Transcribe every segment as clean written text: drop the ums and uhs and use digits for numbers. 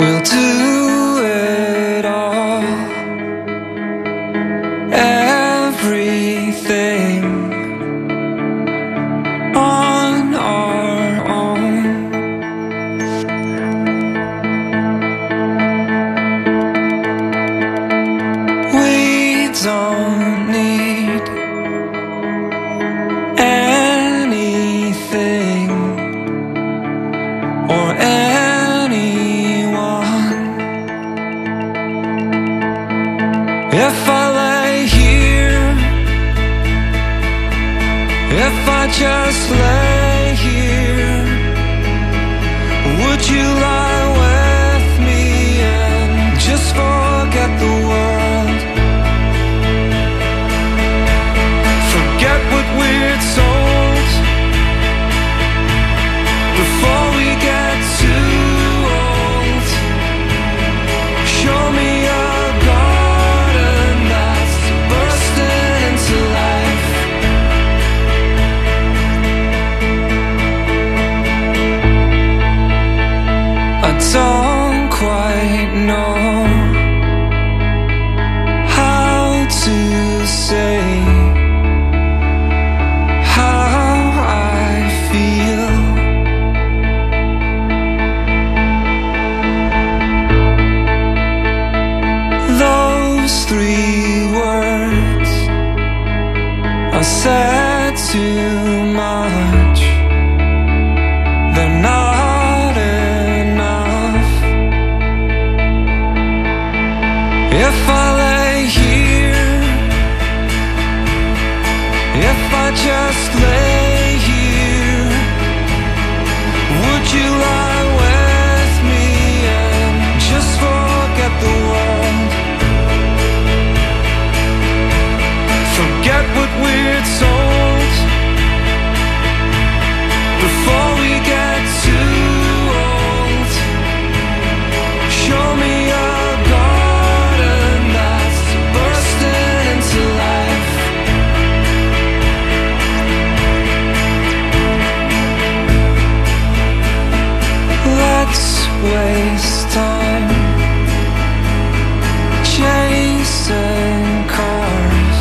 We'll do it all, everything on our own. We don't need anything or anyone. If I lay here, if I just lay here, would you lie with me and just forget the world? Forget what we're told before we get too old. Show me a garden that's bursting into life. I don't quite know how to say how I feel. Those 3 words are said too much. They're not enough. If I lay here, if I just lay here, would you lie with me and just forget the world? Forget what we're told before we get too old. Show me a garden that's bursting into life. Let's waste time chasing cars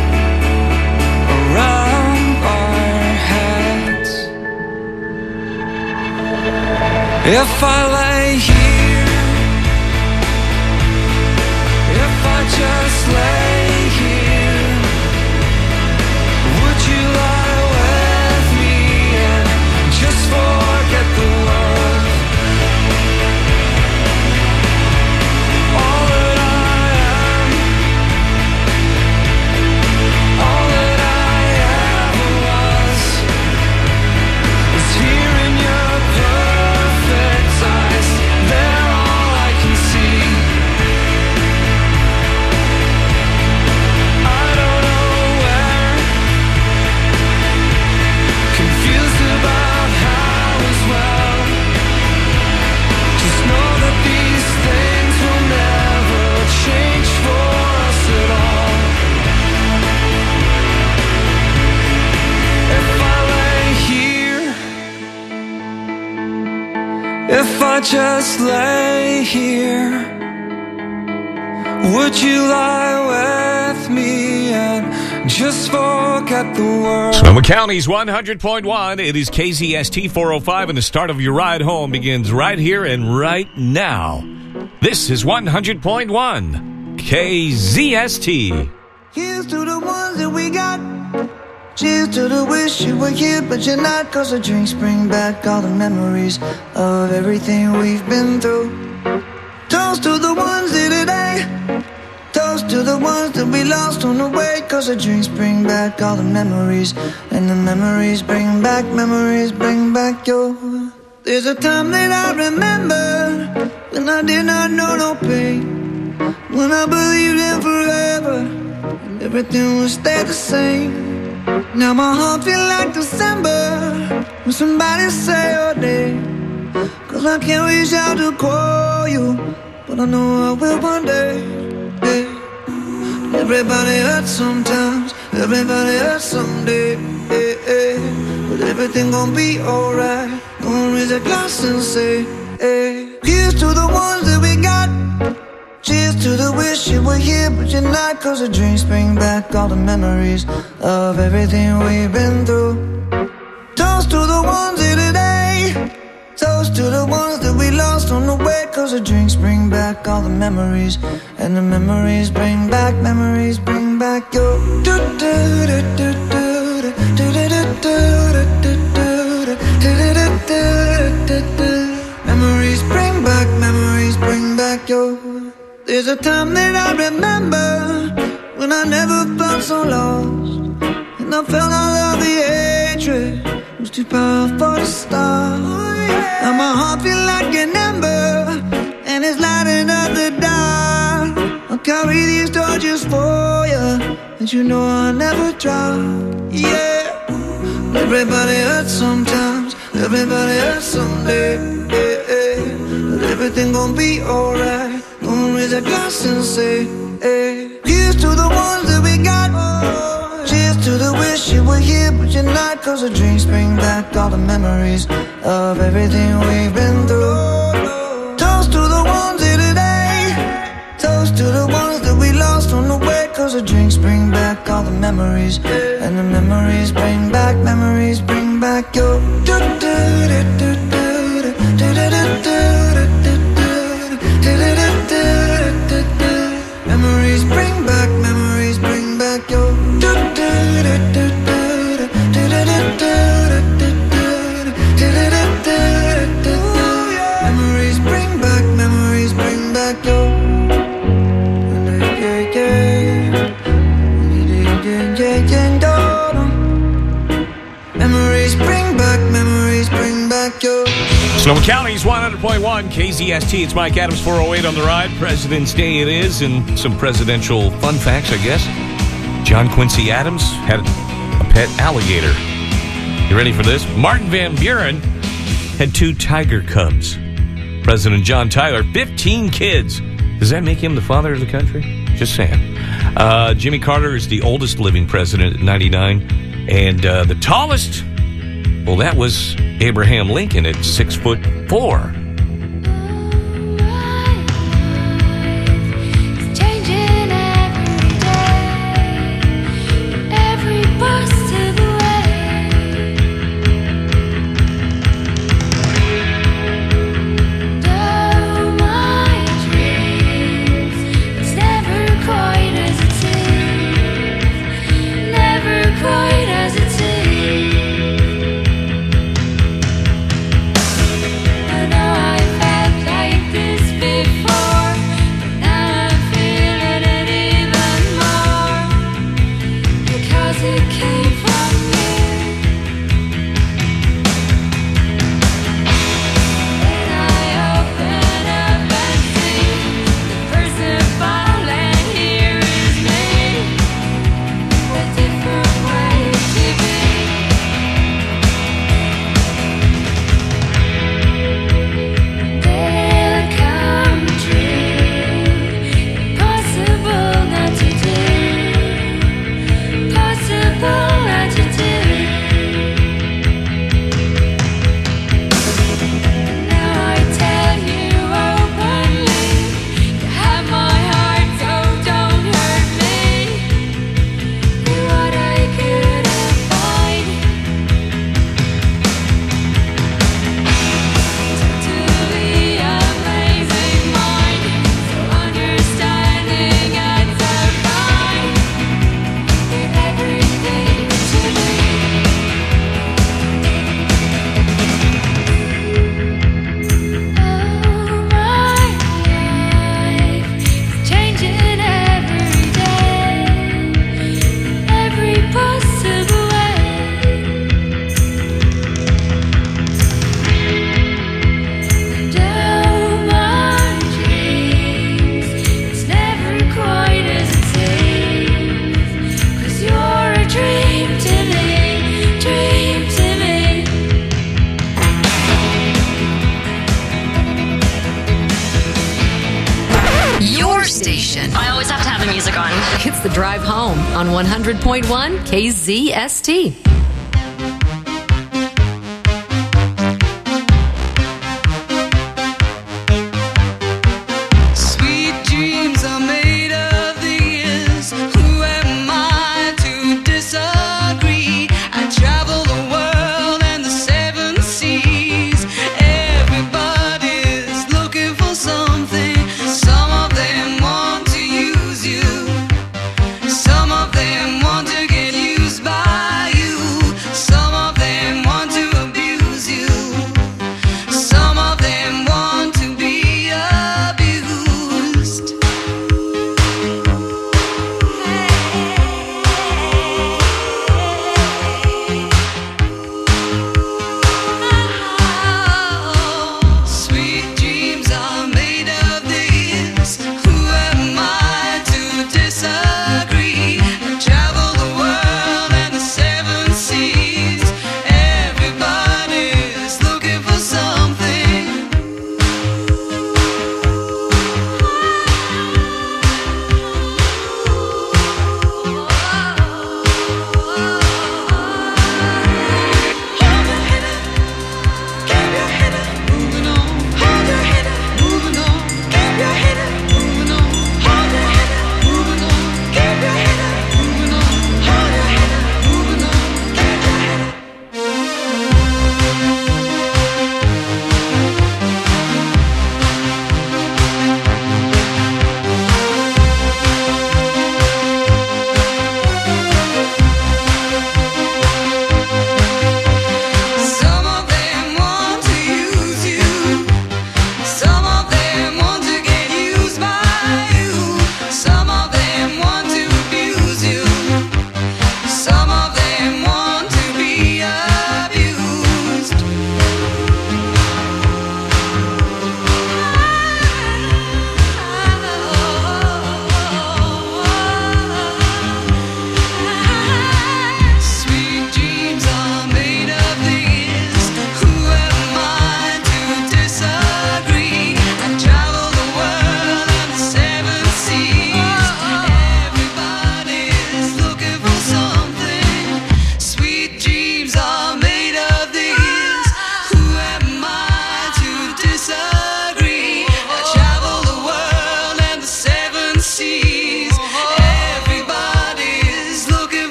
around our heads. If I lay here, if I just lay here, would you lie with me and just forget the world? All that I am, all that I ever was, is here in your perfect eyes. They're all I can see. I don't know where, confused about how as well. Just know that these things will never change for us at all. If I lay here, if I just lay here, would you lie with me and just forget the world? Sonoma County's 100.1. It is KZST 405, and the start of your ride home begins right here and right now. This is 100.1 KZST. Here's to the ones that we got. Cheers to the wish you were here, but you're not. 'Cause the drinks bring back all the memories of everything we've been through. Toast to the ones here today. Toast to the ones that we lost on the way. 'Cause the drinks bring back all the memories, and the memories bring back your. There's a time that I remember when I did not know no pain, when I believed in forever and everything would stay the same. Now my heart feel like December when somebody say your name. 'Cause I can't reach out to call you, but I know I will one day. Yeah. Everybody hurts sometimes, everybody hurts someday. Yeah, yeah. But everything gon' be alright. Gonna raise a glass and say Here's to the ones that we got. Cheers to the wish you were here, but you're not. Cause the drinks bring back all the memories of everything we've been through. Toast to the ones here today. Toast to the ones that we lost on the way. Cause the drinks bring back all the memories. And the memories bring back your memories bring back your. There's a time that I remember when I never felt so lost, and I felt all of the hatred was too powerful to stop. Now my heart feels like an ember, and it's lighting up the dark. I'll carry these torches for you, and you know I'll never drop. Yeah, everybody hurts sometimes, everybody hurts someday. But everything gon' be alright. Gonna raise a glass and say, hey. Here's to the ones that we got. Cheers to the wish you were here, but you're not. Cause the drinks bring back all the memories of everything we've been through. Toast to the ones here today. Toast to the ones that we lost on the way. Cause the drinks bring back all the memories. And the memories bring back your. Memories bring back your. Memories bring back your. Memories bring back your. Sonoma County's 100.1 KZST. It's Mike Adams, 408 on the ride. President's Day it is, and some presidential fun facts, I guess. John Quincy Adams had a pet alligator. You ready for this? Martin Van Buren had 2 tiger cubs. President John Tyler, 15 kids. Does that make him the father of the country? Just saying. Jimmy Carter is the oldest living president at 99. And the tallest, well, that was Abraham Lincoln at 6'4". It's the drive home on 100.1 KZST.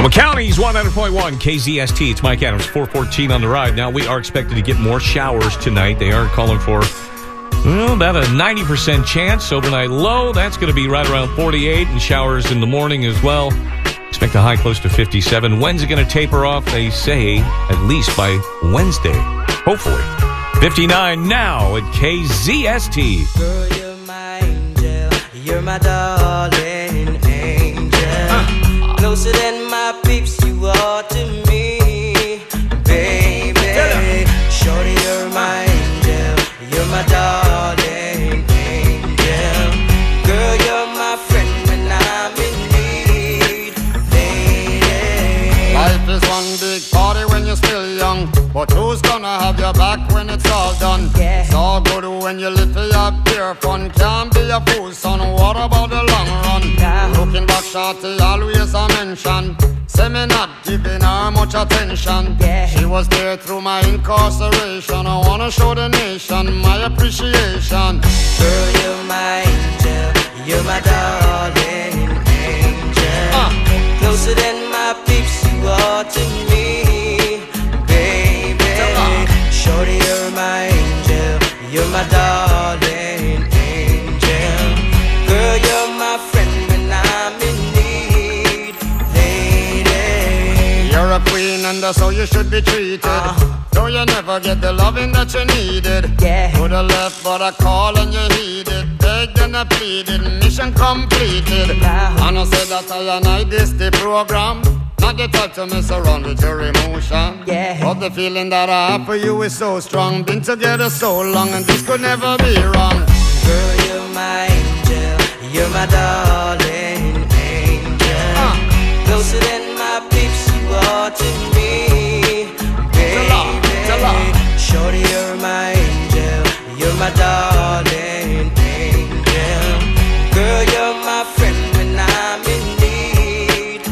Sonoma County's 100.1 KZST. It's Mike Adams, 414 on the ride. Now, we are expected to get more showers tonight. They are calling for about a 90% chance. Overnight low, that's going to be right around 48, and showers in the morning as well. Expect a high close to 57. When's it going to taper off? They say at least by Wednesday. Hopefully. 59 now at KZST. Girl, you're my angel. You're my darling angel. Closer than my peeps, you are to me, baby. Shorty, you're my angel. You're my darling angel. Girl, you're my friend when I'm in need, lady. Life is one big party when you're still young, but who's gonna have your back when it's all done? Yeah. It's all good when you live for your pure fun. Can't be a fool, son. What about the long run? Yeah. Looking back, shorty, always a mention. Say me not giving her much attention. Yeah. She was there through my incarceration. I wanna show the nation my appreciation. Girl, you're my angel. You're my darling angel. Closer than my peeps, you are to me, baby. Shorty, you're my angel. You're my darling angel. Girl, you're my friend when I'm in need, lady. You're a queen and that's how you should be treated. Though you never get the loving that you needed. Yeah. Could have left but I called and you heeded. Begged and I pleaded, mission completed. And I said that I this the program. Not the type to mess around with your emotion. Yeah. But the feeling that I have for you is so strong. Been together so long and this could never be wrong. Girl, you're my angel. You're my darling angel. Closer than my peeps, you are to me, baby. Shorty, you're my angel. You're my darling angel. Girl, you're my friend when I'm in need,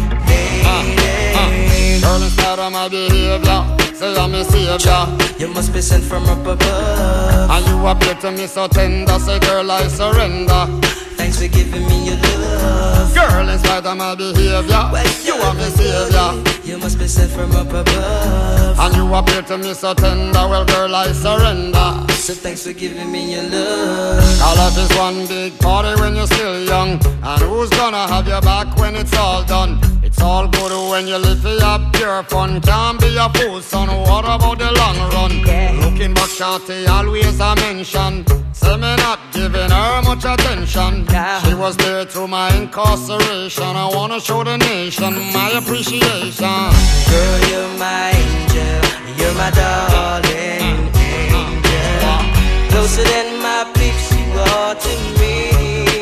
lady. Girl, instead of my behavior, say I'm a savior. You must be sent from up above. And you appear to me so tender. Say girl, I surrender. Thanks for giving me your love. Girl, in spite of my behavior, you are my savior. You must be sent from up above. And you appear to me so tender. Well, girl, I surrender. So thanks for giving me your love. Our life is one big party when you're still young. And who's gonna have your back when it's all done? It's all good when you live for your pure fun. Can't be a fool, son. What about the long run? Yeah. Looking back, shorty, always a mention. Say me not giving her much attention. Yeah. She was there through my incarceration. I wanna show the nation my appreciation. Girl, you're my angel. You're my darling angel. Closer than my peeps, you are to me,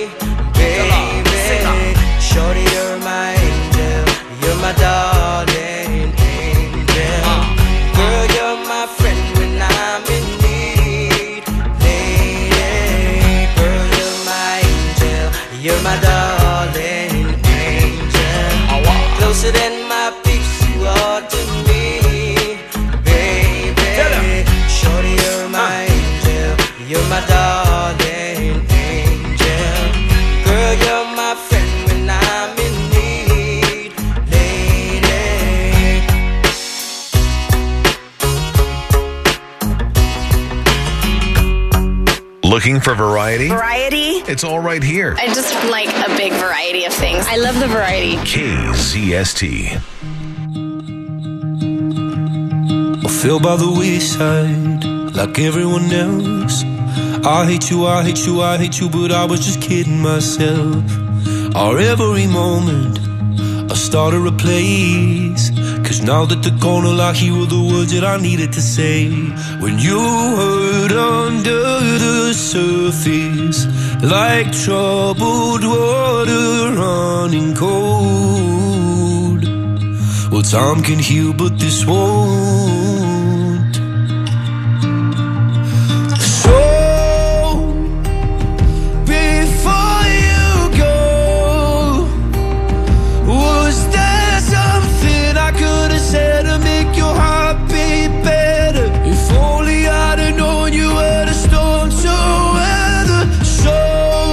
baby. Shorty, you're my angel. You're my darling angel. Girl, you're my friend when I'm in need, lady. Girl, you're my angel. You're my darling angel. Closer than my peeps, you are to me, baby. Shorty, you're my angel. You're my darling angel. Girl, you're my friend when I'm in need, lady. Looking for variety? Variety? It's all right here. I just like a big variety of things. I love the variety. KZST. I fell by the wayside like everyone else. I hate you, I hate you, I hate you, but I was just kidding myself. Our every moment I started a place, 'cause now that they're gone, all I hear were the words that I needed to say. When you hurt under the surface, like troubled water running cold. Well, time can heal, but this won't. So, before you go, was there something I could have said to make your heart beat better? If only I'd have known you were the storm to weather. So,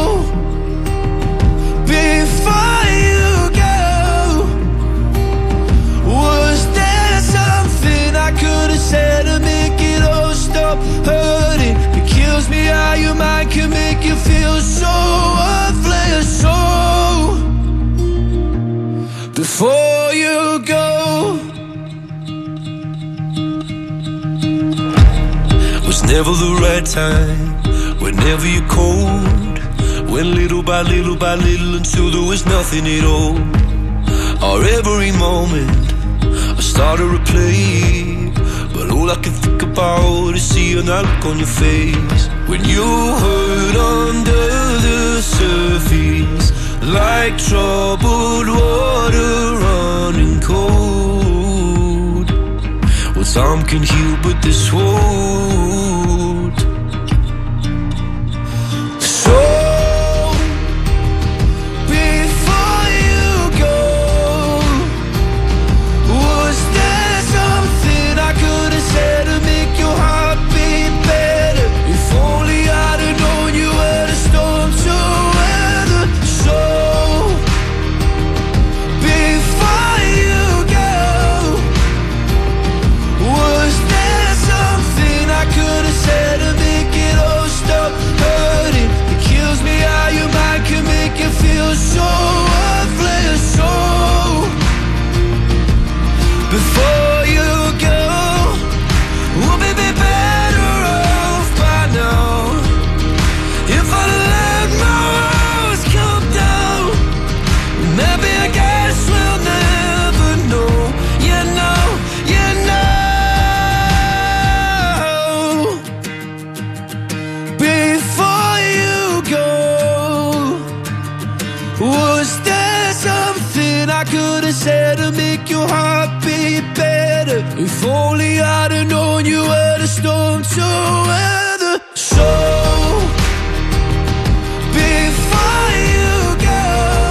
before you go, never the right time, whenever you're cold. Went little by little by little until there was nothing at all. Or every moment I started to play, but all I can think about is seeing that look on your face. When you hurt under the surface, like troubled water running cold. Well, time can heal, but this won't. So before you go, was there something I could have said to make your heart beat better? If only I'd have known you were the storm to weather. So before you go, was there something I could have said to make it all stop hurting? It kills me how your mind can make you feel so worthless. So before you go, we'll be better off by now. If I let my walls come down, maybe I guess we'll never know. You know, you know. Before you go, was there something I could have said to make your heart beat better? If only I'd have known you were the storm to weather. So before you go,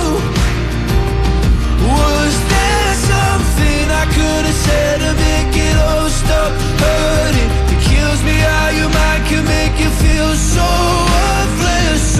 was there something I could have said to make it all stop hurting? It kills me how your mind can make you feel so worthless.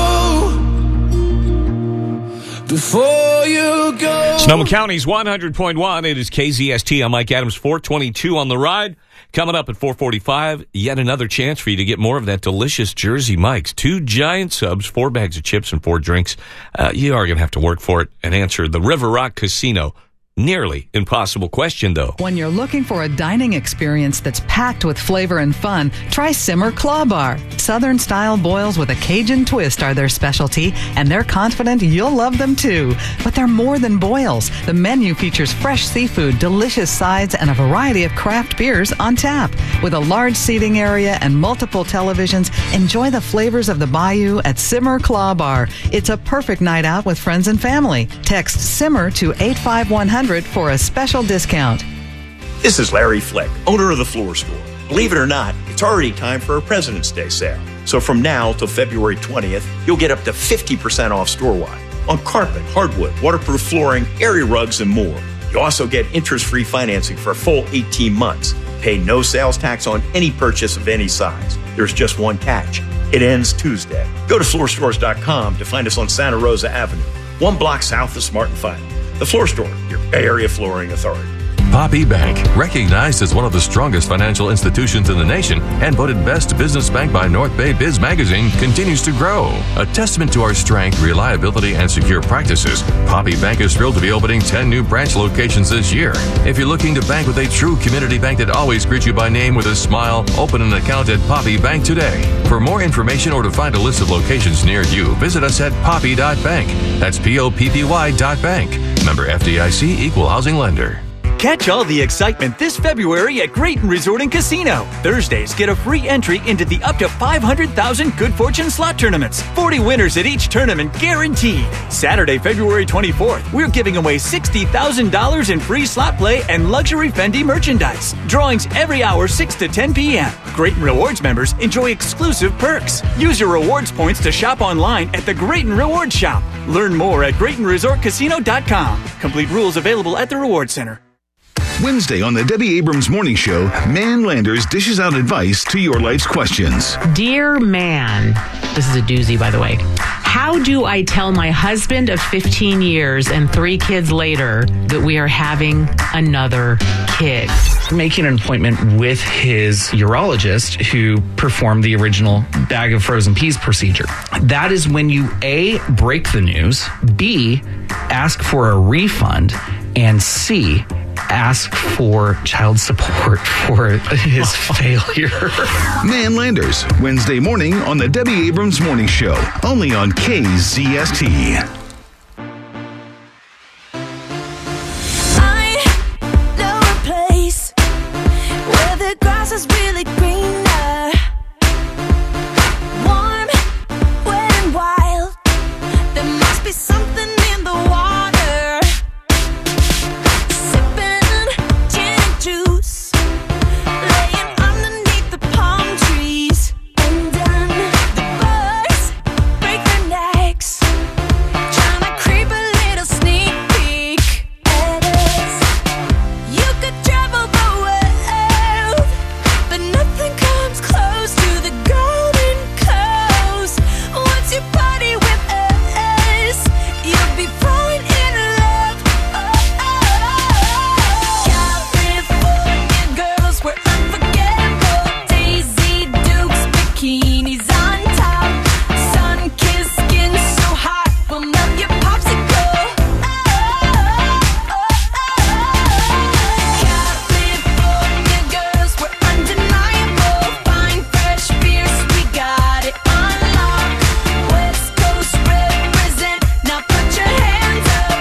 So before you go. Sonoma County's 100.1. It is KZST. I'm Mike Adams. 422 on the ride. Coming up at 445, yet another chance for you to get more of that delicious Jersey Mike's. 2 giant subs, 4 bags of chips, and 4 drinks. You are going to have to work for it and answer the River Rock Casino. Nearly impossible question, though. When you're looking for a dining experience that's packed with flavor and fun, try Simmer Claw Bar. Southern-style boils with a Cajun twist are their specialty, and they're confident you'll love them too. But they're more than boils. The menu features fresh seafood, delicious sides, and a variety of craft beers on tap. With a large seating area and multiple televisions, enjoy the flavors of the bayou at Simmer Claw Bar. It's a perfect night out with friends and family. Text Simmer to 85100 for a special discount. This is Larry Fleck, owner of the Floor Store. Believe it or not, it's already time for a President's Day sale. So from now till February 20th, you'll get up to 50% off store-wide on carpet, hardwood, waterproof flooring, area rugs, and more. You also get interest-free financing for a full 18 months. Pay no sales tax on any purchase of any size. There's just one catch. It ends Tuesday. Go to floorstores.com to find us on Santa Rosa Avenue, 1 block south of Smart and Final. The Floor Store, your Bay Area flooring authority. Poppy Bank, recognized as one of the strongest financial institutions in the nation and voted best business bank by North Bay Biz Magazine, continues to grow. A testament to our strength, reliability, and secure practices, Poppy Bank is thrilled to be opening 10 new branch locations this year. If you're looking to bank with a true community bank that always greets you by name with a smile, open an account at Poppy Bank today. For more information or to find a list of locations near you, visit us at poppy.bank. That's POPPY.bank. Member FDIC, Equal Housing Lender. Catch all the excitement this February at Grayton Resort and Casino. Thursdays, get a free entry into the up to 500,000 Good Fortune slot tournaments. 40 winners at each tournament guaranteed. Saturday, February 24th, we're giving away $60,000 in free slot play and luxury Fendi merchandise. Drawings every hour, 6 to 10 p.m. Grayton Rewards members enjoy exclusive perks. Use your rewards points to shop online at the Grayton Rewards Shop. Learn more at GraytonResortCasino.com. Complete rules available at the Reward Center. Wednesday on the Debbie Abrams Morning Show, Man Landers dishes out advice to your life's questions. Dear man, this is a doozy, by the way. How do I tell my husband of 15 years and 3 kids later that we are having another kid? Making an appointment with his urologist who performed the original bag of frozen peas procedure. That is when you A, break the news, B, ask for a refund, and C, ask for child support for his failure. Man Landers, Wednesday morning on the Debbie Abrams Morning Show, only on KZST. I know a place where the grass is really greener, warm, wet and wild. There must be something in the water. Sipping gin and juice, laying underneath the palm trees, and then the birds break their necks, trying to creep a little sneak peek at us. You could travel the world, but nothing comes close to the Golden Coast. Once you party with us, you'll be falling in love. California girls were unforgettable. Daisy Dukes, bikinis on top, sun-kissed skin so hot will melt your popsicle. California girls were undeniable. Fine, fresh beers, we got it on lock. West Coast represent, now put your hands up.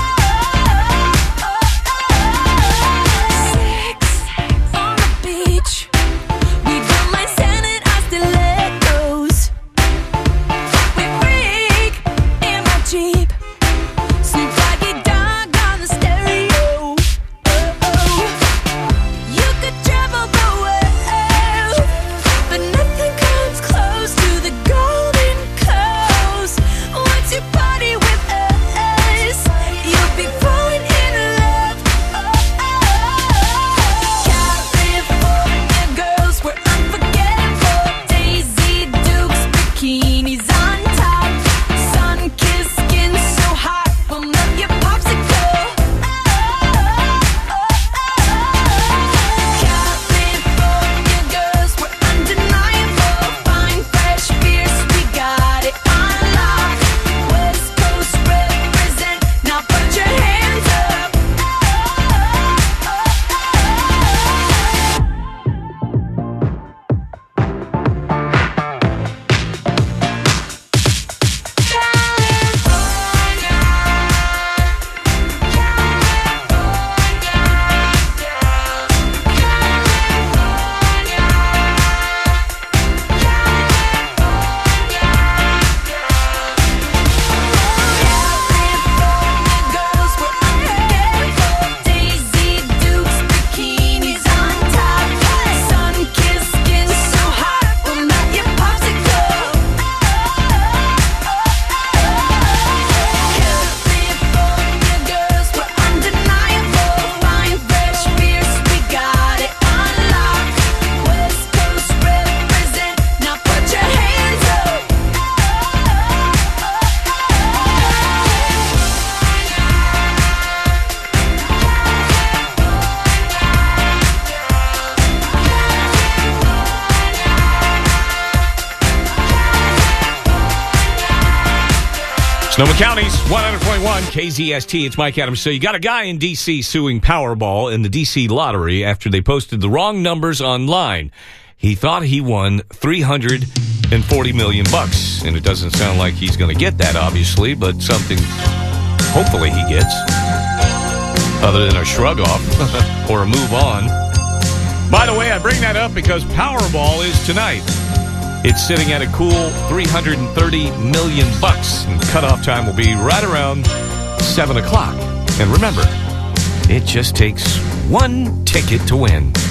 Sex on the beach, we don't mind sanitized stilettos. We freak in my Jeep, Snoop Doggy Dogg on the stereo. You could travel the world, but nothing comes close to the Golden Coast. Once you party with us, you'll be falling in love. California girls were unforgettable. Daisy Dukes, bikinis on top, sun-kissed skin so hot will melt your popsicle. California girls were undeniable. Fine, fresh beers, we got it on lock. West Coast represent, now put your hands up. Girls were unforgettable. Daisy Dukes, bikinis on top, sun-kissed skin so hot will melt your popsicle. California girls were undeniable. Fine, fresh beers, we got it on lock. West Coast represent, now put your hands up. Sonoma County's 100.1 KZST. It's Mike Adams. So you got a guy in D.C. suing Powerball in the D.C. lottery after they posted the wrong numbers online. He thought he won $340 million, and it doesn't sound like he's going to get that, obviously, but something hopefully he gets, other than a shrug off or a move on. By the way, I bring that up because Powerball is tonight. It's sitting at a cool $330 million, and cutoff time will be right around 7 o'clock. And remember, it just takes one ticket to win.